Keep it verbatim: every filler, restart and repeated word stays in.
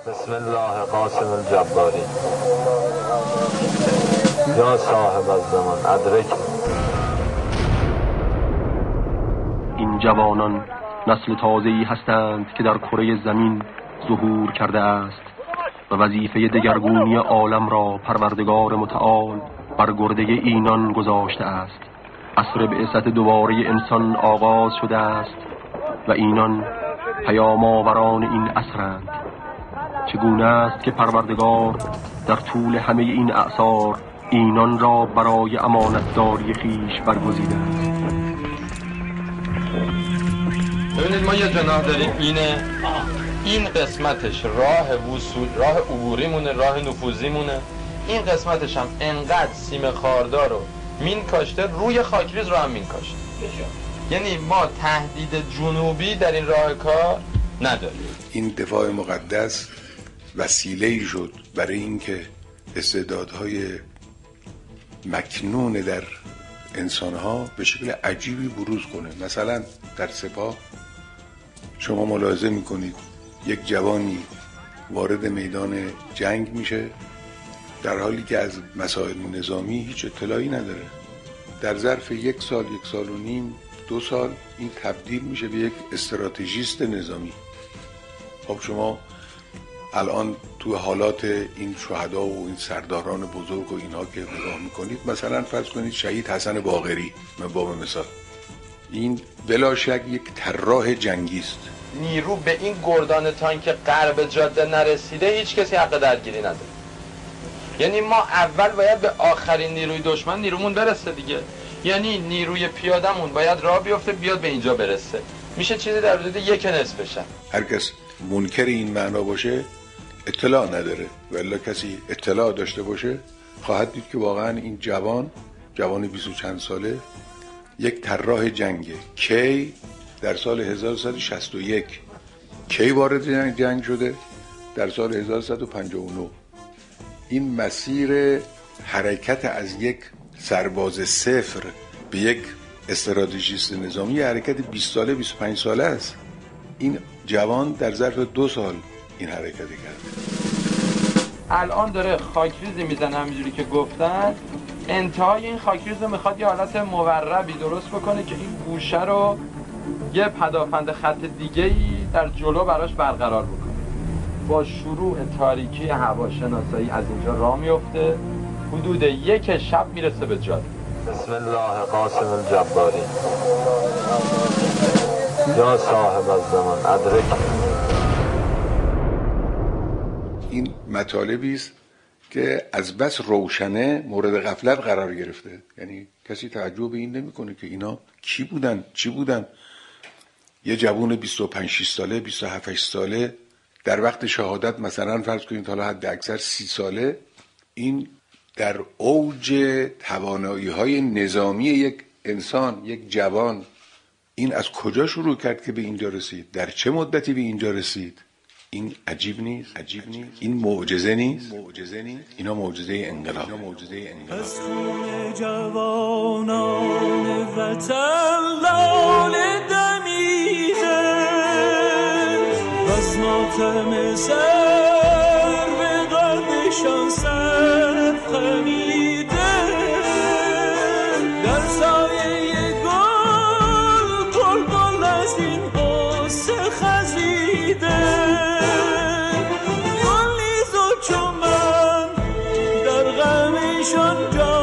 بسم الله قاسم الجباری یا صاحب الزمان ادرک. این جوانان نسل تازه‌ای هستند که در کره زمین ظهور کرده است و وظیفه دگرگونی عالم را پروردگار متعال بر گرده اینان گذاشته است. عصر بعثت دوباره انسان آغاز شده است و اینان پیام آوران این عصرند. چگونه است که پروردگار در طول همه این اعصار اینان را برای امانتداری خیش برگزیده است. ببینید ما یه جناح داریم، اینه این قسمتش راه وصول، راه عبوریمونه، راه نفوذیمونه. این قسمتش هم انقدر سیم خاردار رو مین کاشته، روی خاکریز رو هم مین کاشته. یعنی ما تهدید جنوبی در این راه کار نداریم. این دفاع مقدس وسیله‌ای شد برای اینکه استعدادهای مکنون در انسانها به شکل عجیبی بروز کنه. مثلا در سپاه شما ملاحظه میکنید یک جوانی وارد میدان جنگ میشه در حالی که از مسائل نظامی هیچ اطلاعی نداره. در ظرف یک سال، یک سال و نیم، دو سال این تبدیل میشه به یک استراتژیست نظامی. خب شما الان تو حالات این شهدا و این سرداران بزرگ و اینها که نگاه میکنید، مثلا فرض کنید شهید حسن باقری، من باب مثال، این بلا شک یک طراح جنگی است. نیرو به این گردان تانک غرب جاده نرسیده هیچ کسی حق درگیری نداره. یعنی ما اول باید به آخرین نیروی دشمن نیرومون برسه دیگه. یعنی نیروی پیادمون باید راه بیفته بیاد به اینجا برسه. میشه چیزی در حدود یک نصف بشه. هر کس منکر این معنا باشه اطلاع نداره، ولی کسی اطلاع داشته باشه خواهد دید که واقعا این جوان جوان بیست و چند ساله یک طراح جنگه. کی در سال هزار و سیصد و شصت و یک کی وارد جنگ, جنگ شده؟ در سال هزار و سیصد و پنجاه و نه. این مسیر حرکت از یک سرباز صفر به یک استراتژیست نظامی حرکت بیست ساله بیست و پنج ساله است. این جوان در ظرف دو سال این حرکت کرده. الان داره خاکریزی میزنه همینجوری که گفتن. انتهای این خاکریز رو میخواد یه حالت موربی درست بکنه که این گوشه رو یه پدافند خط دیگه‌ای در جلو براش برقرار بکنه. با شروع تاریکی هواشناسایی از اینجا راه میفته، حدود یک شب میرسه به جاده. بسم الله قاسم الجباری یا صاحب الزمان ادرک. این مطالبی است که از بس روشنه مورد غفلت قرار گرفته. یعنی کسی تعجب به این نمیکنه که اینا کی بودن، چی بودن. یه جوون بیست و پنج شش ساله، بیست و هفت ساله در وقت شهادت، مثلا فرض کنید حالا حد اکثر سی ساله، این در اوج توانایی‌های نظامی یک انسان، یک جوان، این از کجا شروع کرد که به اینجا رسید؟ در چه مدتی به اینجا رسید؟ این عجیب نیست؟ عجیب نیست؟ این معجزه نیست؟ معجزه نیست؟ اینا معجزه انقلاب. اینا معجزه انقلاب. از خون جوانان وطن لاله دمیده، از ماتم سر به قلبشان سر خمیده، در سایه گل گل گل از این قصه خزیده، گل نیز و چون من در غمشان جا